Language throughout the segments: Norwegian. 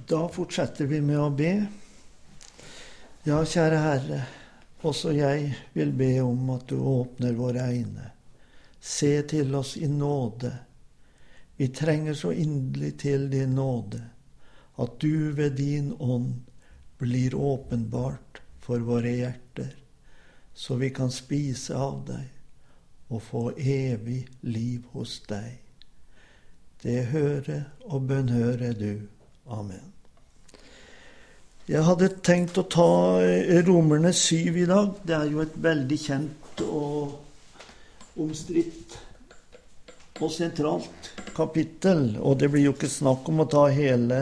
Da fortsetter vi med å be. Ja, kjære Herre, også jeg vil be om at du åpner våre øyne. Se til oss i nåde. Vi trenger så inderlig til din nåde, at du ved din ånd blir åpenbart for våre hjerter, så vi kan spise av deg og få evig liv hos deg. Det høre og bønnhøre du. Amen. Jeg hadde tenkt å ta Romerne 7 i dag. Det er jo et veldig kjent og omstridt og sentralt kapittel, og det blir jo ikke snakk om å ta hele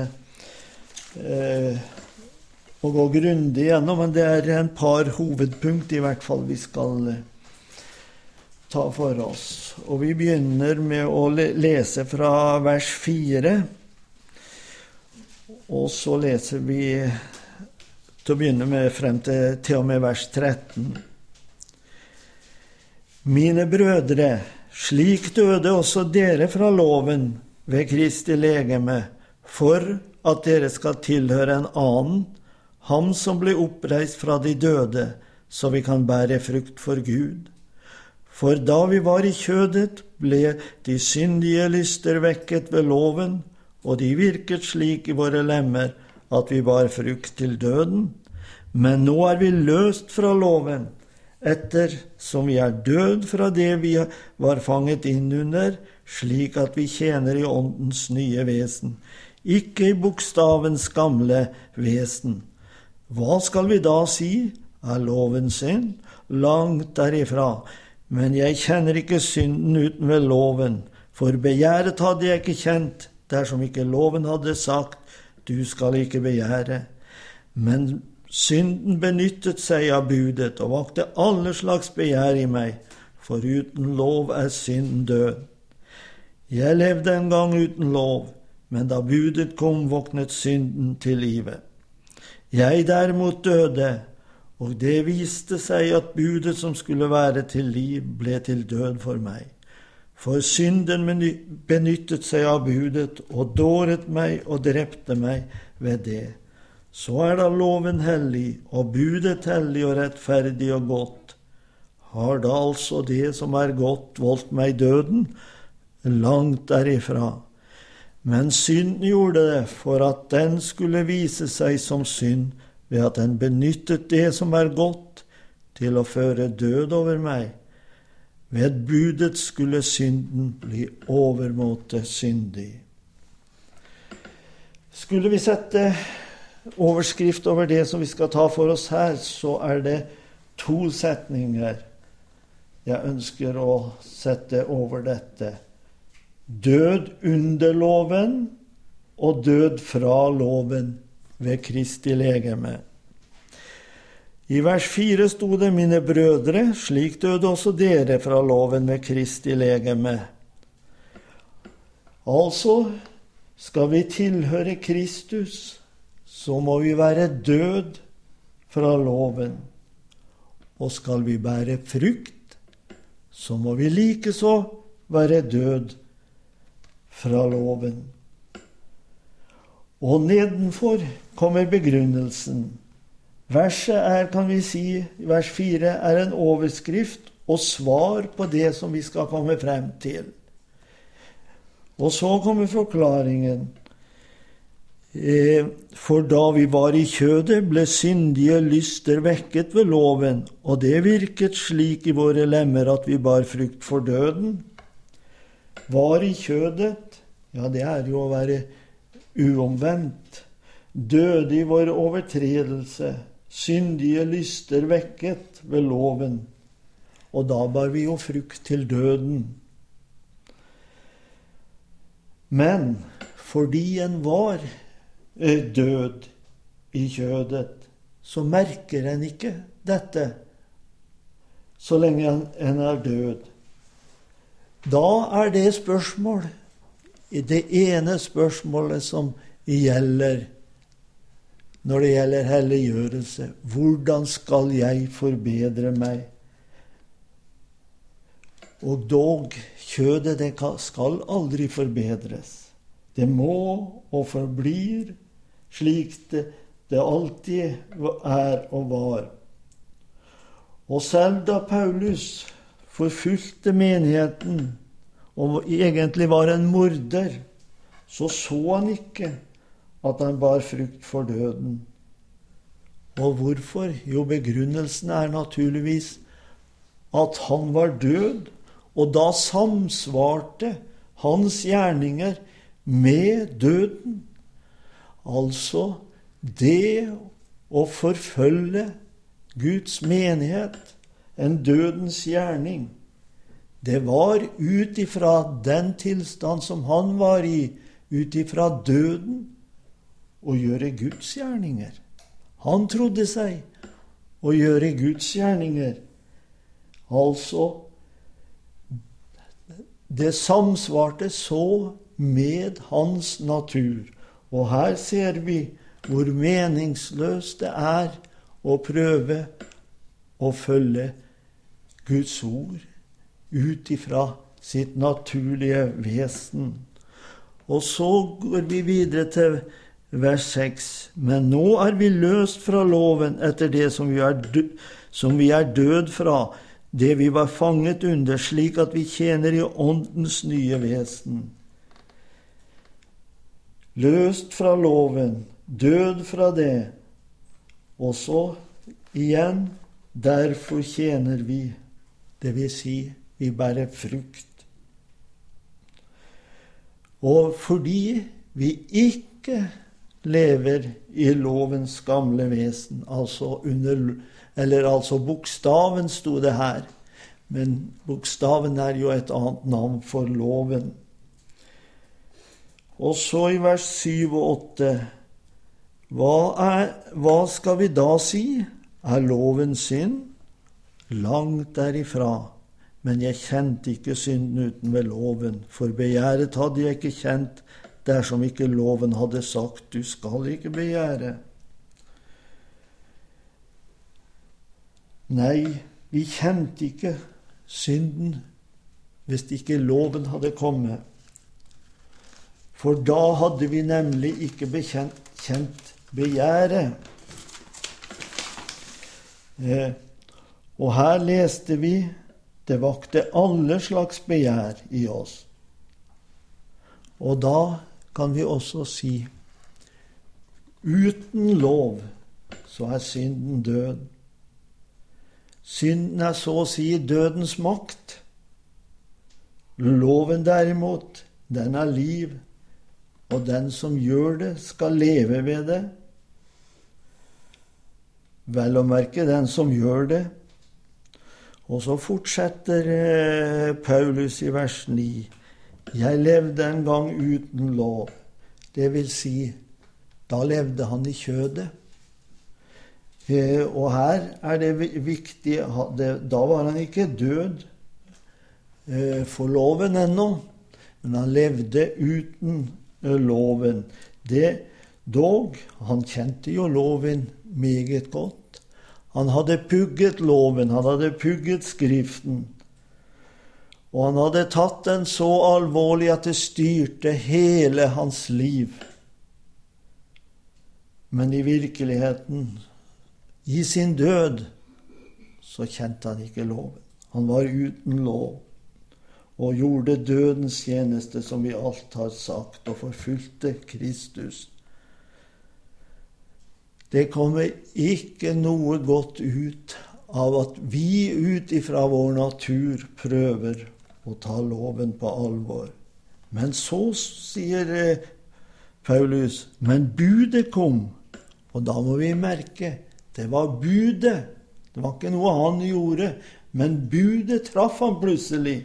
og gå grundig gjennom, men det er en par hovedpunkt i hvert fall vi skal ta for oss. Og vi begynner med å lese fra vers 4, og så leser vi til å begynne med frem til og med vers 13. Mine brødre, slik døde også dere fra loven ved Kristi legeme, for at dere skal tilhøre en annen, ham som ble oppreist fra de døde, så vi kan bære frukt for Gud. For da vi var i kjødet, ble de syndige lyster vekket ved loven, og de virket slik i våre lemmer at vi bar frukt til døden. Men nå er vi løst fra loven, etter som vi er død fra det vi var fanget inn under, slik at vi tjener i åndens nye vesen, ikke i bokstavens gamle vesen. Hva skal vi da si? Er loven synd? Langt derifra. Men jeg kjenner ikke synden uten ved loven, for begjæret hadde jeg ikke kjent, dersom ikke loven hadde sagt, du skal ikke begjære. Men synden benyttet seg av budet, og vakte alle slags begjær i meg, for uten lov er synden død. Jeg levde en gang uten lov, men da budet kom, våknet synden til livet. Jeg derimot døde, og det viste seg at budet som skulle være til liv, ble til død for meg. For synden benyttet seg av budet, og dåret meg og drepte meg ved det. Så er da loven hellig, og budet hellig og rettferdig og godt. Har da altså det som er godt voldt meg døden? Langt derifra. Men synden gjorde det for at den skulle vise seg som synd, ved at den benyttet det som er godt til å føre død over meg. Ved budet skulle synden bli overmåte syndig. Skulle vi sette overskrift over det som vi skal ta for oss her, så er det 2 setninger jeg ønsker å sette over dette. Død under loven og død fra loven ved Kristi legeme. I vers 4 stod det, mine brødre, slik døde også dere fra loven ved Kristi legeme. Altså, skal vi tilhøre Kristus, så må vi være død fra loven. Og skal vi bære frukt, så må vi likeså være død fra loven. Og nedenfor kommer begrunnelsen. Verset er, kan vi si, vers 4 er en overskrift og svar på det som vi skal komme frem til. Og så kommer forklaringen. For da vi var i kjødet, ble syndige lyster vekket ved loven, og det virket slik i våre lemmer at vi bar frukt for døden. Var i kjødet, ja, det er jo å være uomvendt. Døde i vår overtredelse, syndige lyster vekket ved loven, og da bar vi jo frukt til døden. Men fordi en var død i kjødet, så merker en ikke dette så lenge en er død. Da er det spørsmål, det ene spørsmålet som gjelder når det gjelder helliggjørelse. Hvordan skal jeg forbedre meg? Og dog, kjødet det skal aldri forbedres. Det må og forblir slik det alltid og var. Og selv da Paulus forfulgte menigheten, og egentlig var en morder, så han ikke at han bar frykt for døden. Og hvorfor? Jo, begrunnelsen naturligvis at han var død, og da samsvarte hans gjerninger med døden. Altså, det å forfølge Guds menighet, en dødens gjerning, det var ut ifra den tilstand som han var i, ut ifra døden, å gjøre Guds gjerninger. Han trodde seg å gjøre Guds gjerninger. Altså, det samsvarte så med hans natur. Og her ser vi hvor meningsløst det å prøve å følge Guds ord ut ifra sitt naturlige vesen. Og så går vi videre til vers 6. Men nå vi løst fra loven etter det som vi død fra, det vi var fanget under, slik at vi tjener i åndens nye vesen. Løst fra loven, død fra det, og så igjen, derfor tjener vi, det vil si, vi bærer frukt. Og fordi vi ikke lever i lovens gamle vesen, altså bokstaven stod det her, men bokstaven jo et annet navn for loven. Og så i vers 7 og 8, hva skal vi da si? Loven synd? Langt derifra, men jeg kjente ikke synden uten ved loven, for begjæret hadde jeg ikke kjent, dersom ikke loven hadde sagt, du skal ikke begjære. Nei, vi kjente ikke synden hvis ikke loven hadde kommet. For da hadde vi nemlig ikke kjent begjæret. Og her leste vi, det vakte alle slags begjær i oss. Og da kan vi også si, uten lov så synden død. Synden så å si dødens makt. Loven derimot, den liv, og den som gjør det skal leve ved det. Vel å merke den som gjør det. Og så fortsetter Paulus i vers 9. Jeg levde en gang uten lov. Det vil si, da levde han i kjødet. Og her det viktig, da var han ikke død for loven ennå, men han levde uten loven. Dog, han kjente jo loven meget godt. Han hadde pugget loven, han hadde pugget skriften, og han hadde tatt den så alvorlig at det styrte hele hans liv. Men i virkeligheten, i sin død, så kjente han ikke loven. Han var uten lov, og gjorde dødens tjeneste, som vi alt har sagt, og forfulgte Kristus. Det kommer ikke noe godt ut av at vi ut ifra vår natur prøver å ta loven på alvor. Men så sier Paulus, men budet kom, og da må vi merke, det var budet. Det var ikke noe han gjorde, men budet traff han plutselig.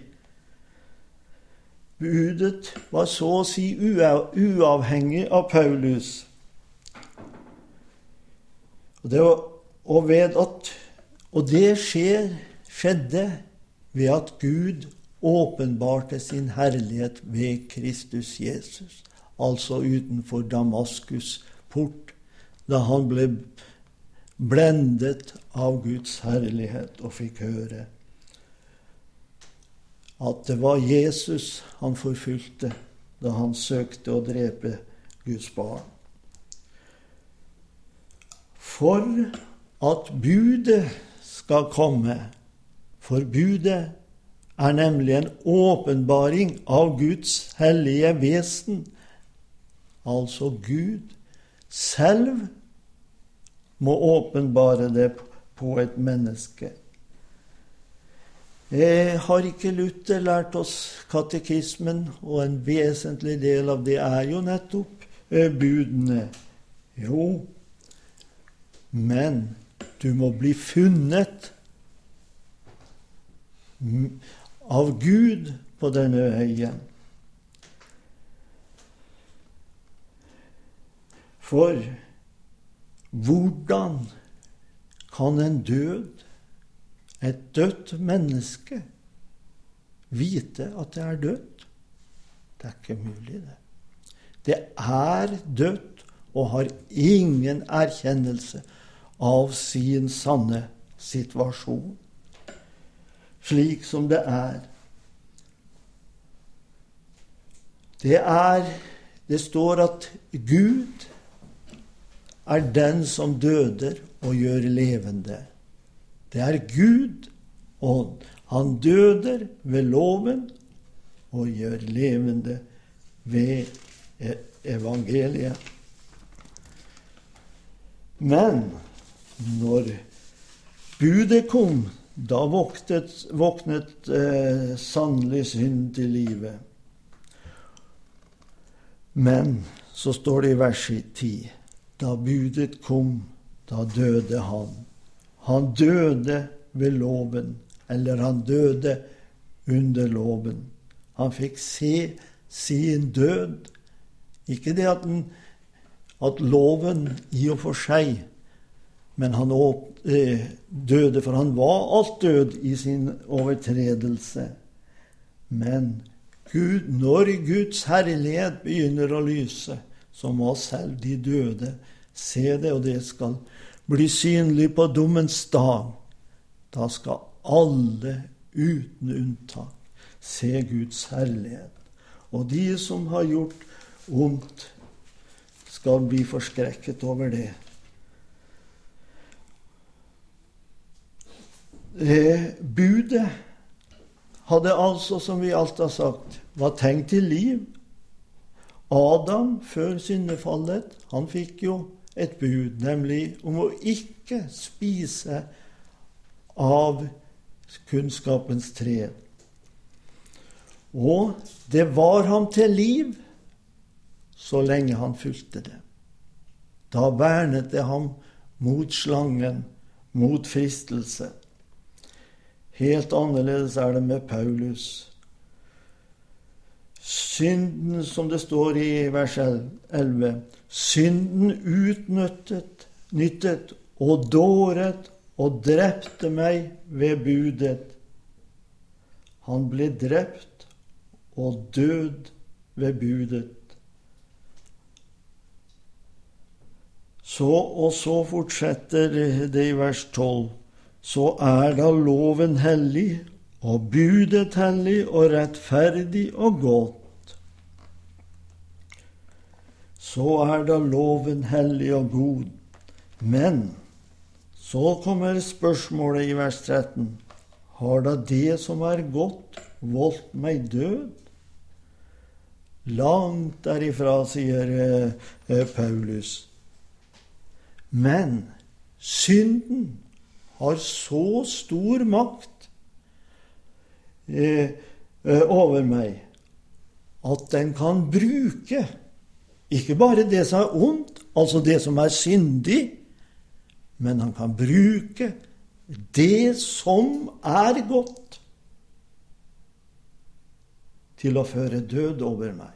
Budet var så å si uavhengig av Paulus. Og det skjedde ved at Gud åpenbarte sin herlighet ved Kristus Jesus, altså utenfor Damaskus port, da han ble blendet av Guds herlighet og fikk høre at det var Jesus han forfulgte da han søkte å drepe Guds barn. For at budet skal komme, for budet er nemlig en åpenbaring av Guds hellige vesen, altså Gud selv må åpenbare det på et menneske. Har ikke Luther lært oss katekismen, og en vesentlig del av det er jo nettopp budene? Jo, men du må bli funnet av Gud på denne veien. For hvordan kan en død, et dødt menneske, vite at det er dødt? Det er ikke mulig, det. Det er dødt og har ingen erkjennelse av sin sanne situasjon, slik som det er. Det står at Gud er den som døder og gjør levende. Det er Gud, og han døder ved loven og gjør levende ved evangeliet. Men når budet kom, da våknet sannelig synd til livet. Men så står det i vers 10, da budet kom, da døde han. Han døde ved loven, eller han døde under loven. Han fikk se sin død. Ikke det at loven i og for seg, men han døde, for han var alt død i sin overtredelse. Men Gud, når Guds herlighet begynner å lyse, så må selv de døde se det, og det skal bli synlig på dommens dag. Da skal alle uten unntak se Guds herlighet. Og de som har gjort ondt, skal bli forskrekket over det. Budet hadde altså, som vi alt har sagt, var tenkt til liv. Adam, før syndefallet, han fikk jo et bud, nemlig om å ikke spise av kunnskapens tre. Og det var ham til liv så lenge han fulgte det. Da vernet det ham mot slangen, mot fristelse. Helt annerledes er det med Paulus. Synden, som det står i vers 11, synden utnyttet og dåret og drepte meg ved budet. Han ble drept og død ved budet. Så fortsetter det i vers 12. Så er da loven hellig, og budet hellig og rettferdig og godt. Så er da loven hellig og god. Men så kommer spørsmålet i vers 13. Har da det som er godt voldt meg død? Langt derifra, sier Paulus. Men synden har så stor makt over meg at den kan bruke ikke bare det som er ondt, altså det som er syndig, men han kan bruke det som er godt til å føre død over meg.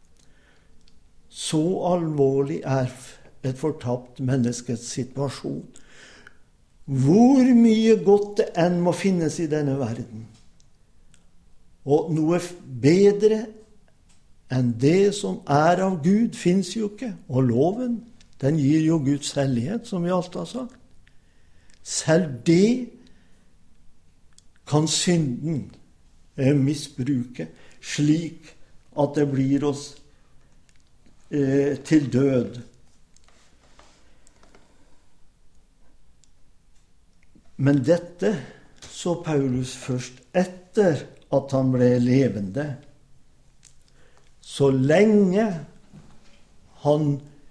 Så alvorlig er et fortapt menneskets situasjon. Hvor mye godt det enn må finnes i denne verden. Og noe bedre enn det som er av Gud finnes jo ikke. Og loven, den gir jo Guds hellighet, som vi alltid har sagt. Selv det kan synden misbruke, slik at det blir oss til død. Men dette så Paulus først etter at han ble levende. Så lenge han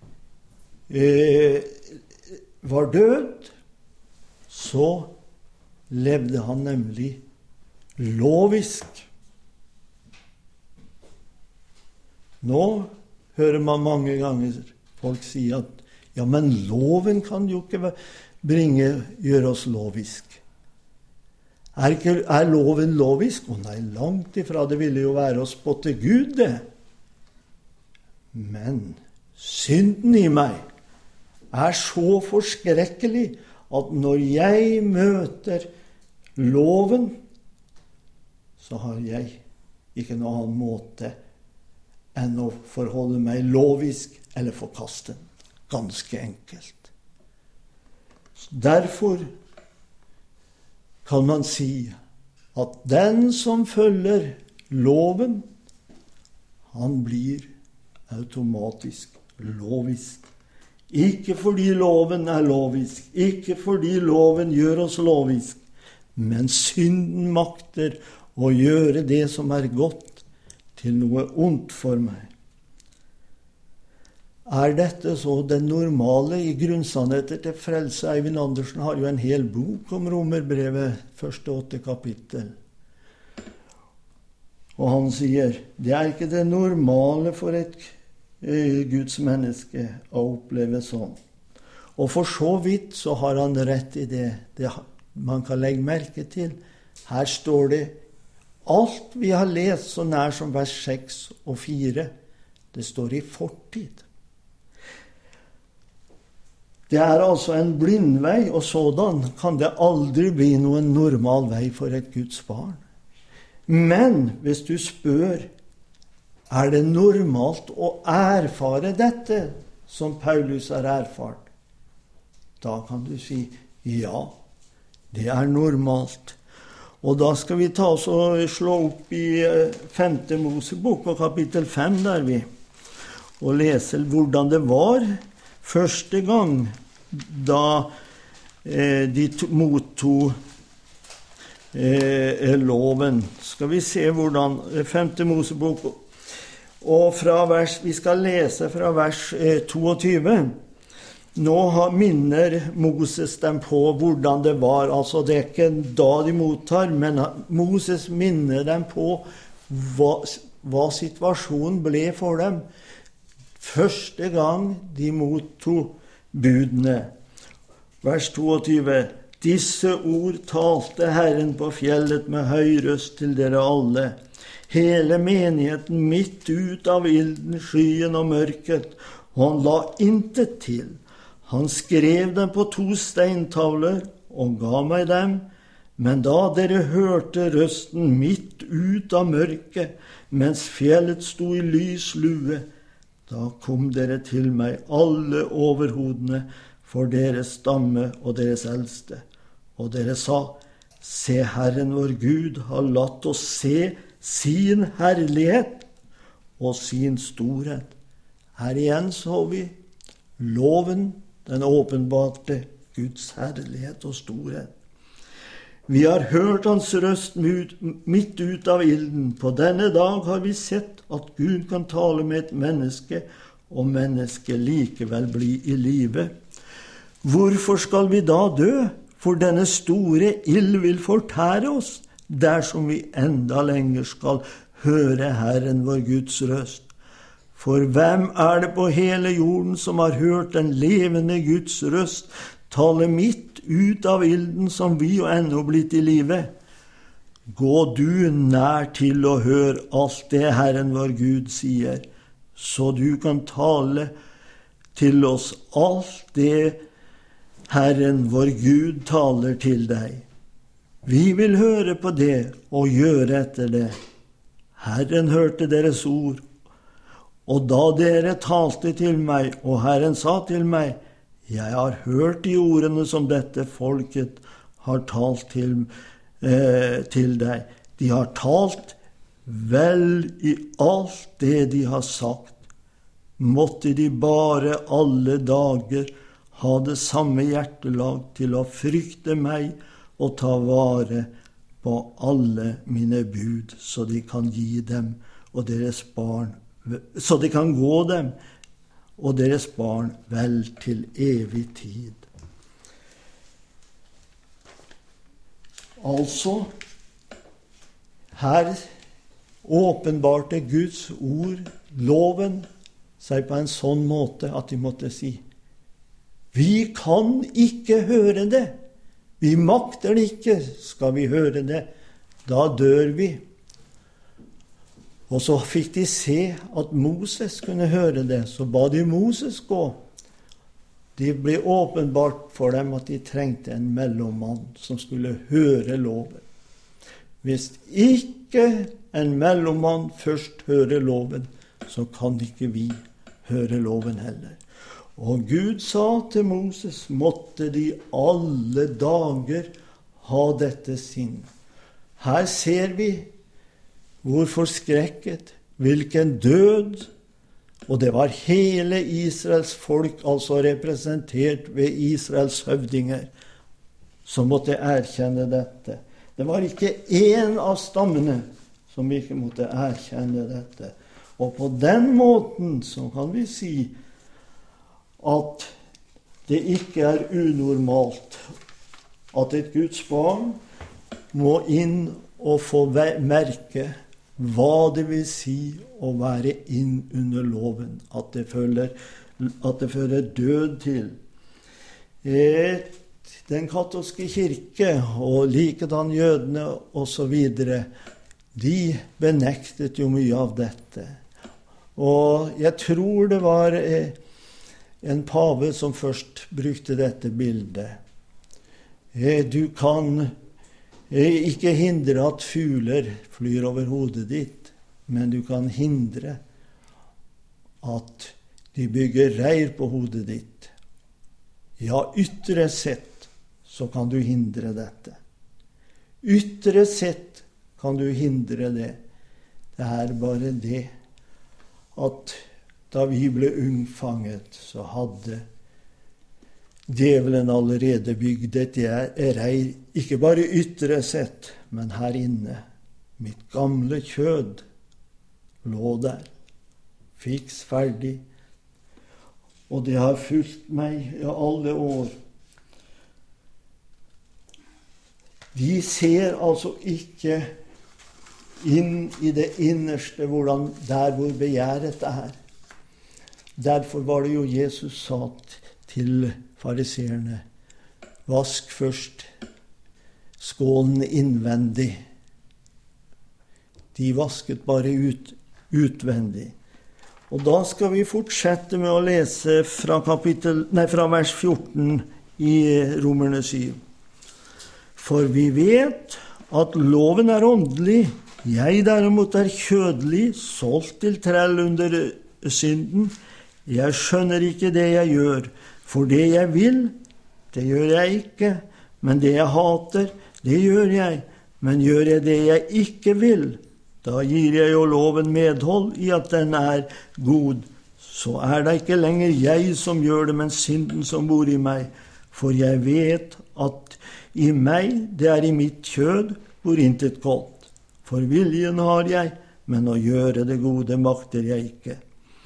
var død, så levde han nemlig lovisk. Nå hører man mange ganger folk si at ja, men loven kan jo ikke gjøre oss lovisk. Er loven lovisk? Å nei, langt ifra. Det ville jo være å spotte Gud, det. Men synden i meg er så forskrekkelig at når jeg møter loven, så har jeg ikke noen annen måte enn å forholde meg lovisk eller forkaste den. Ganske enkelt. Derfor kan man si at den som følger loven, han blir automatisk lovisk. Ikke fordi loven er lovisk, ikke fordi loven gjør oss lovisk, men synden makter å gjøre det som er godt til noe ondt for meg. Er dette så den normale i grunnsannheter til frelse? Eivind Andersen har jo en hel bok om Romerbrevet, første 8 kapittel. Og han sier, det er ikke det normale for et Guds menneske å oppleve sånn. Og for så vidt så har han rett i det. Man kan legge merke til. Her står det alt vi har lest så nær som vers 6 og 4. Det står i fortid. Det er altså en blindvei, og sådan kan det aldri bli noen normal vei for et Guds barn. Men hvis du spør, er det normalt å erfare dette som Paulus har erfart? Da kan du si, ja, det er normalt. Og da skal vi ta oss og slå opp i 5. Mosebok og kapittel 5 der vi, og lese hvordan det var første gang da de mottok loven. Skal vi se hvordan 5. Mosebok, og vi skal lese fra vers 22. Nå minner Moses dem på hvordan det var. Altså det er ikke da de mottar, men Moses minner dem på hva situasjonen ble for dem første gang de mottok budene. Vers 22. Disse ord talte Herren på fjellet med høy røst til dere alle. Hele menigheten midt ut av ilden, skyen og mørket, og han la intet til. Han skrev dem på 2 steintavler og ga meg dem, men da dere hørte røsten midt ut av mørket, mens fjellet sto i lys lue, da kom dere til meg, alle overhodene, for deres stamme og deres eldste. Og dere sa, se, Herren vår Gud har latt oss se sin herlighet og sin storhet. Her igjen så vi loven, den åpenbarte Guds herlighet og storhet. Vi har hørt hans røst midt ut av ilden. På denne dag har vi sett at Gud kan tale med et menneske, og mennesket likevel bli i live. Hvorfor skal vi da dø? For denne store ild vil fortære oss, dersom vi enda lenger skal høre Herren vår Guds røst. For hvem er det på hele jorden som har hørt den levende Guds røst tale midt ut av ilden som vi og ennå blitt i live? Gå du nær til å høre alt det Herren vår Gud sier, så du kan tale til oss alt det Herren vår Gud taler til deg. Vi vil høre på det og gjøre etter det. Herren hørte deres ord, og da dere talte til meg, og Herren sa til meg, jeg har hørt de ordene som dette folket har talt til deg. De har talt vel i alt det de har sagt. Måtte de bare alle dager ha det samme hjertelag til å frykte meg og ta vare på alle mine bud, så de kan gi dem og deres barn, så de kan gå dem og deres barn vel til evig tid. Altså, her åpenbarte Guds ord, loven, seg på en sånn måte at de måtte si, vi kan ikke høre det. Vi makter det ikke. Skal vi høre det, da dør vi. Og så fikk de se at Moses kunne høre det, så ba de Moses gå. Det ble åpenbart for dem at de trengte en mellommann som skulle høre loven. Hvis ikke en mellommann først hører loven, så kan ikke vi høre loven heller. Og Gud sa til Moses, måtte de alle dager ha dette sinn. Her ser vi hvor forskrekket, hvilken død, og det var hele Israels folk, altså representert ved Israels høvdinger, som måtte erkjenne dette. Det var ikke én av stammene som ikke måtte erkjenne dette. Og på den måten så kan vi si at det ikke er unormalt at et Guds barn må inn og få merke hva det vil si å være inn under loven, at det fører død til. Den katolske kirke og likedan jødene og så videre, de benektet jo mye av dette. Og jeg tror det var en pave som først brukte dette bildet. Du kan ikke hindre at fugler flyr over hodet ditt, men du kan hindre at de bygger reir på hodet ditt. Ja, ytre sett så kan du hindre dette. Ytre sett kan du hindre det. Det er bare det at da vi ble unnfanget, så hadde djevelen allerede bygd et reir, ikke bare ytre sett, men her inne. Mitt gamle kjød lå der, fiks ferdig, og det har fulgt meg i alle år. De ser altså ikke inn i det innerste, der hvor begjæret er. Derfor var det jo Jesus sa til fariseerne, vask først skålen innvendig. De vasket bare utvendig. Og da skal vi fortsette med å lese fra vers 14 i Romerne 7. For vi vet at loven er åndelig, jeg derimot er kjødelig, solgt til trell under synden. Jeg skjønner ikke det jeg gjør, for det jeg vil, det gjør jeg ikke, men det jeg hater, det gjør jeg. Men gjør jeg det jeg ikke vil, da gir jeg jo loven medhold i at den er god. Så er det ikke lenger jeg som gjør det, men synden som bor i meg. For jeg vet at i meg, det er i mitt kjød, hvor intet godt. For viljen har jeg, men å gjøre det gode makter jeg ikke.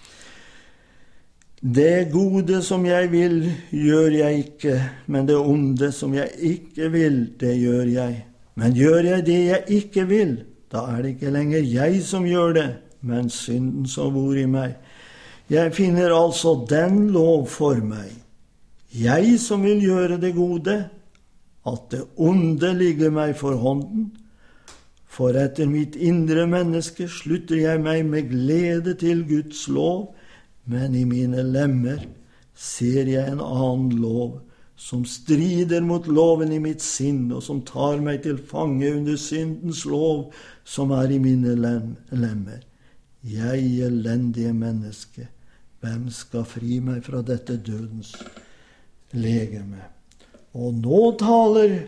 Det gode som jeg vil, gjør jeg ikke, men det onde som jeg ikke vil, det gjør jeg. Men gjør jeg det jeg ikke vil, da er det ikke lenger jeg som gjør det, men synden som bor i meg. Jeg finner altså den lov for meg. Jeg som vil gjøre det gode, at det onde ligger meg for hånden. For etter mitt indre menneske slutter jeg meg med glede til Guds lov, men i mine lemmer ser jeg en annen lov, som strider mot loven i mitt sinn, og som tar meg til fange under syndens lov, som er i mine lemmer. Jeg, elendige menneske, hvem skal fri meg fra dette dødens legeme? Og nå taler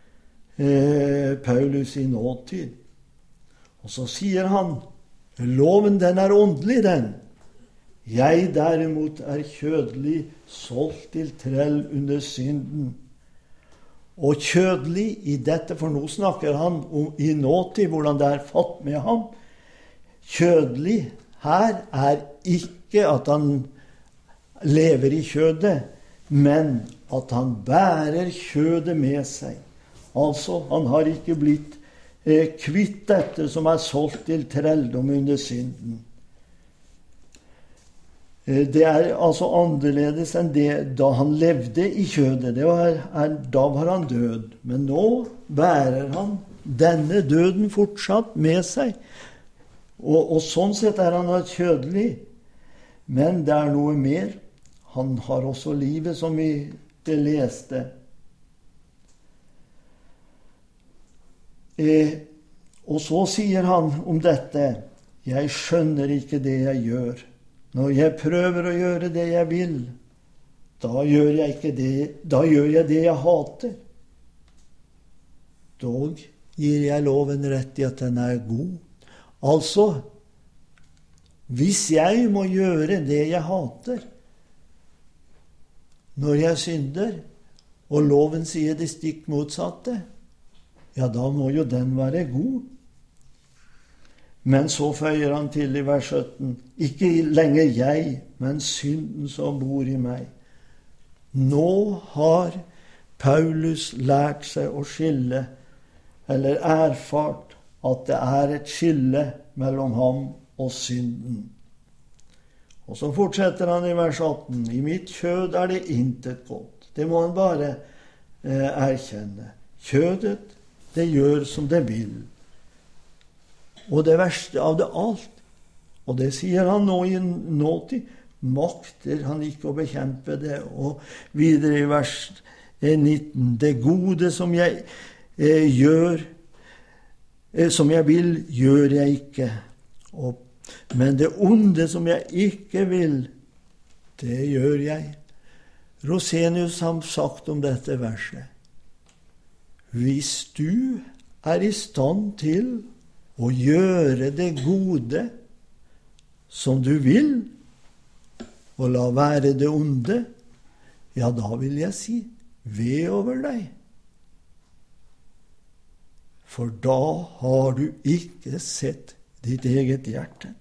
Paulus i nåtid. Og så sier han, loven den er åndelig den. Jeg derimot er kjødelig, solgt til trell under synden. Og kjødelig i dette, for nå snakker han om i nåtid, hvordan det er fatt med ham. Kjødelig her er ikke at han lever i kjødet, men at han bærer kjødet med seg. Altså, han har ikke blitt kvitt dette som er solgt til trelldom under synden. Det er altså annerledes enn det da han levde i kjødet. Da var han død. Men nå bærer han denne døden fortsatt med seg. Og sånn sett er han kjødelig. Men det er noe mer. Han har også livet, som vi leste. Og så sier han om dette: jeg skjønner ikke det jeg gjør. Når jeg prøver å gjøre det jeg vil, da gjør jeg det jeg hater. Dog gir jeg loven rett i at den er god. Altså, hvis jeg må gjøre det jeg hater, når jeg synder, og loven sier det stikk motsatte, ja, da må jo den være god. Men så føyer han til i vers 17: ikke lenger jeg, men synden som bor i meg. Nå har Paulus lært seg å skille, eller erfart at det er et skille mellom ham og synden. Og så fortsetter han i vers 18: i mitt kjød er det intet godt. Det må han bare erkjenne. Kjødet, det gjør som det vil. Og det verste av det alt, og det sier han nå i nåtid, makter han ikke å bekjempe det. Og videre i vers 19: det gode som jeg gjør, som jeg vil, gjør jeg ikke. Men det onde som jeg ikke vil, det gjør jeg. Rosenius har sagt om dette verset: hvis du er i stand til å gjøre det gode som du vil, og la være det onde, ja, da vil jeg si, ve over deg. For da har du ikke sett ditt eget hjerte.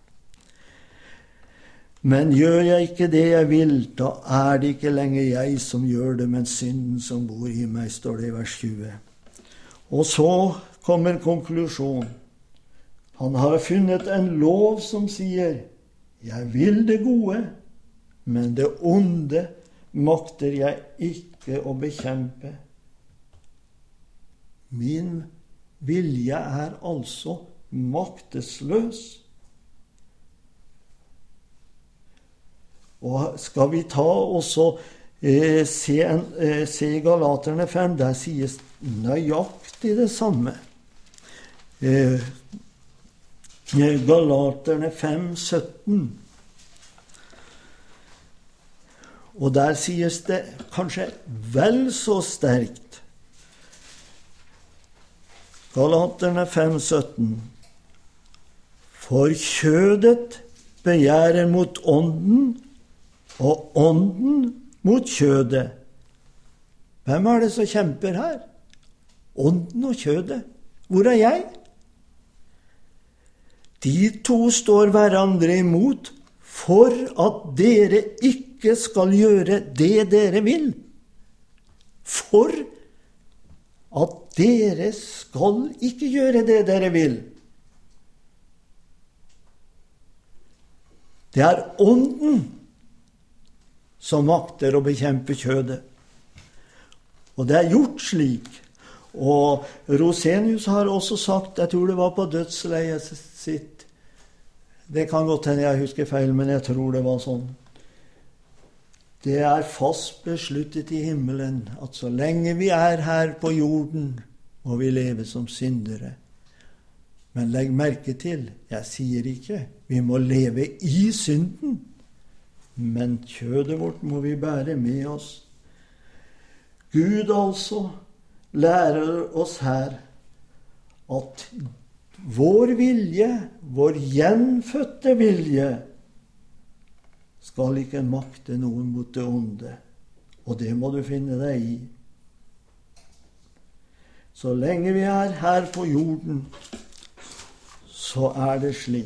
Men gjør jeg ikke det jeg vil, da er det ikke lenger jeg som gjør det, men synden som bor i meg, står det i vers 20. Og så kommer konklusjonen. Han har funnet en lov som sier: jeg vil det gode, men det onde makter jeg ikke å bekjempe. Min vilje er altså maktesløs. Og skal vi ta også se Galaterne 5, der sies nøyaktig det samme. Galaterne 5, 17. Og der sies det kanskje vel så sterkt. Galaterne 5, 17. For kjødet begjærer mot ånden, og ånden mot kjødet. Hvem er det som kjemper her? Ånden og kjødet. Hvor er jeg? De to står hverandre imot for at dere ikke skal gjøre det dere vil. For at dere skal ikke gjøre det dere vil. Det er ånden som makter å bekjempe kjødet. Og det er gjort slik. Og Rosenius har også sagt, jeg tror det var på dødsleiet sitt, det kan godt hende jeg husker feil, men jeg tror det var sånn: det er fast besluttet i himmelen at så lenge vi er her på jorden, må vi leve som syndere. Men legg merke til, jeg sier ikke vi må leve i synden, men kjødet vårt må vi bære med oss. Gud altså lærer oss her at vår vilje, vår gjenfødte vilje, skal ikke makte noen mot det onde. Og det må du finne deg i. Så lenge vi er her på jorden, så er det slik.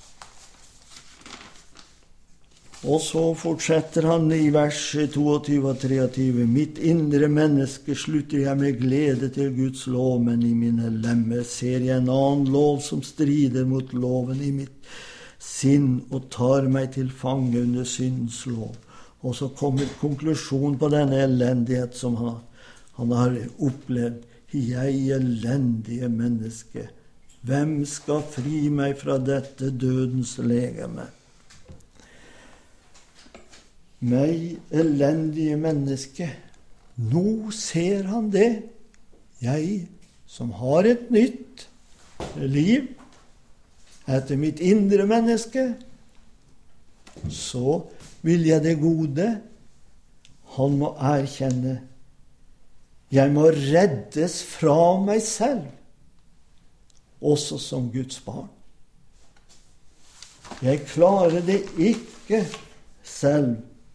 Og så fortsetter han i vers 22 og 23. Mitt indre menneske slutter jeg med glede til Guds lov, men i mine lemmer ser jeg en annen lov som strider mot loven i mitt sinn og tar meg til fange under syndens lov. Og så kommer konklusjonen på denne elendighet som han har opplevd. Jeg elendige menneske, hvem skal fri meg fra dette dødens legeme? Meg, elendige menneske. Nå ser han det. Jeg, som har et nytt liv, etter mitt indre menneske, så vil jeg det gode. Han må erkjenne. Jeg må reddes fra meg selv, også som Guds barn. Jeg klarer det ikke selv.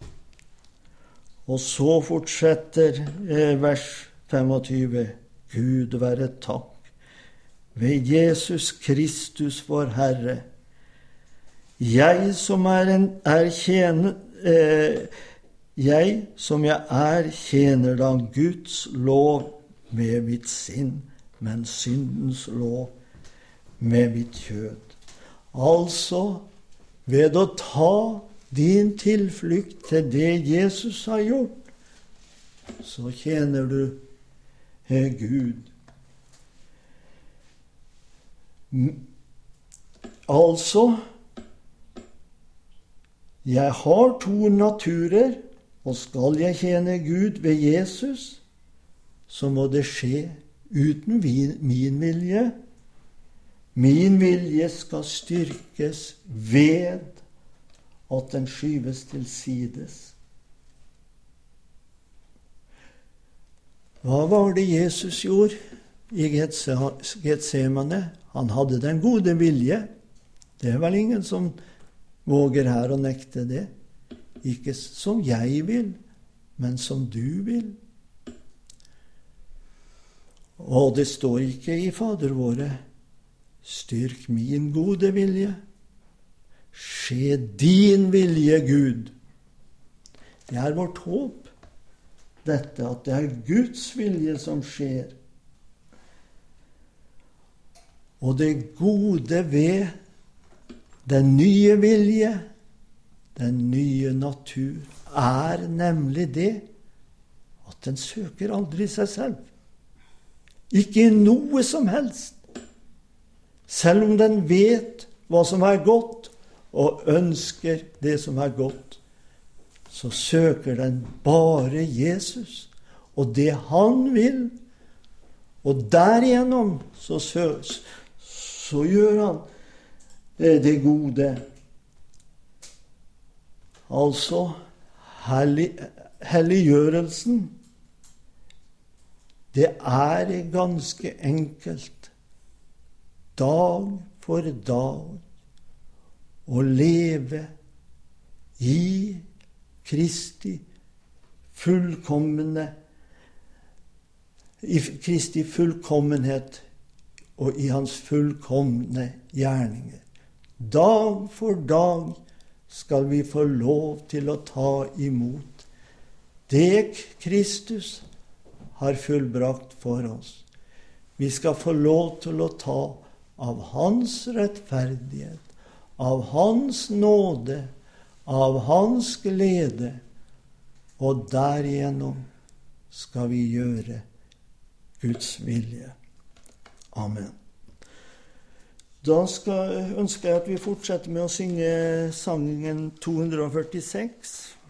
Og så fortsetter vers 25. Gud være takk. Ved Jesus Kristus vår Herre. Jeg som tjener da Guds lov med mitt sinn, men syndens lov med mitt kjød. Altså, ved å ta din tilflukt til det Jesus har gjort, så tjener du Gud. Altså, jeg har to naturer, og skal jeg tjene Gud ved Jesus, så må det skje uten min vilje. Min vilje skal styrkes ved at den skyves til sides. Hva var det Jesus gjorde i Getsemane? Han hadde den gode vilje. Det er vel ingen som våger her å nekte det. Ikke som jeg vil, men som du vil. Og det står ikke i Fader våre, styrk min gode vilje. Skje din vilje, Gud. Det er vårt håp, dette, at det er Guds vilje som skjer. Og det gode ved den nye vilje, den nye natur, er nemlig det at den søker aldri seg selv. Ikke noe som helst. Selv om den vet hva som er godt, og ønsker det som er godt, så søker den bare Jesus og det han vil, og derigjennom så gjør han det gode. Altså, helliggjørelsen, det er ganske enkelt, dag for dag, å leve i Kristi fullkommenhet og i hans fullkomne gjerninger. Dag for dag skal vi få lov til å ta imot det Kristus har fullbrakt for oss. Vi skal få lov til å ta av hans rettferdighet, av hans nåde, av hans glede, og derigjennom skal vi gjøre Guds vilje. Amen. Da ønsker jeg at vi fortsetter med å synge sangen 246.